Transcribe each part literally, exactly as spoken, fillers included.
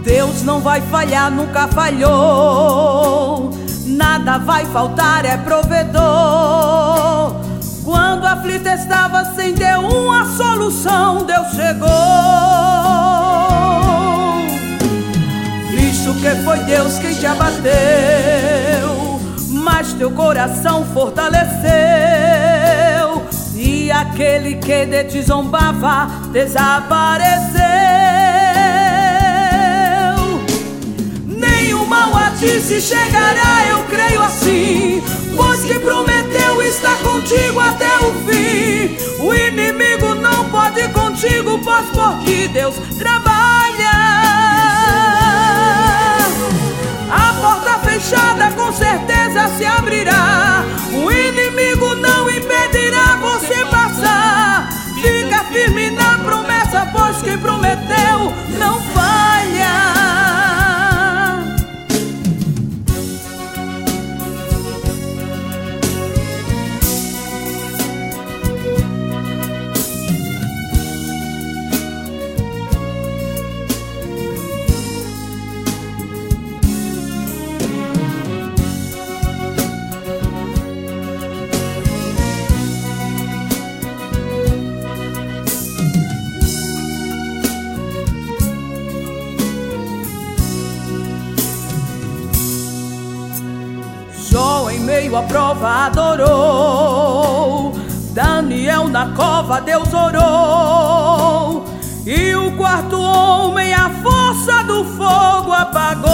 Deus não vai falhar, nunca falhou. Nada vai faltar, é provedor. Quando aflita estava sem Deus uma solução, Deus chegou. Visto que foi Deus quem te abateu, mas teu coração fortaleceu. E aquele que de ti zombava desapareceu. Nenhum mal a ti se chegará, eu creio assim, pois que prometeu estar contigo até o fim. O inimigo não pode contigo, pois por ti Deus trabalha. A porta fechada com certeza se abrirá. O inimigo não impedirá você passar. Fica firme na promessa, pois quem prometeu não falha. Jó em meio à prova adorou, Daniel na cova Deus orou, e o quarto homem a força do fogo apagou.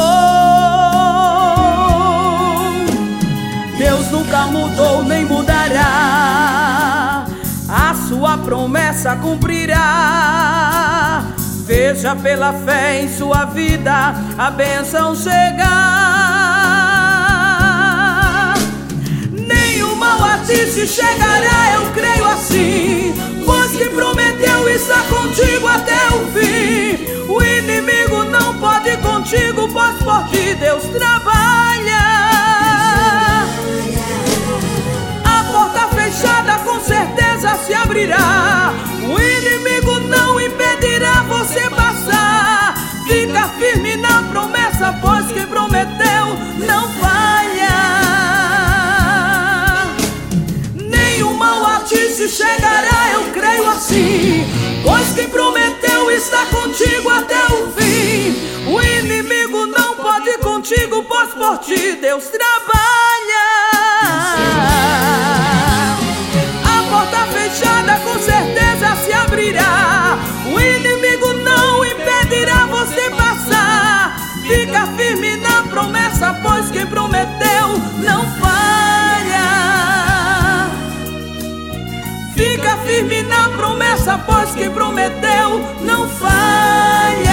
Deus nunca mudou nem mudará, a sua promessa cumprirá. Veja pela fé em sua vida a bênção chegar. A ti se chegará, eu creio assim, pois que prometeu estar contigo até o fim. O inimigo não pode contigo, pois por ti Deus trabalha. A porta fechada com certeza se abrirá. O inimigo não impedirá você passar. Fica firme na promessa, pois que prometeu não falha. Se chegará, eu creio assim, pois quem prometeu está contigo até o fim. O inimigo não pode contigo, pois por ti Deus trabalha. A porta fechada com certeza se abrirá. O inimigo não impedirá você passar. Fica firme na promessa, pois quem prometeu não falha. Fica firme na promessa, pois quem prometeu não falha.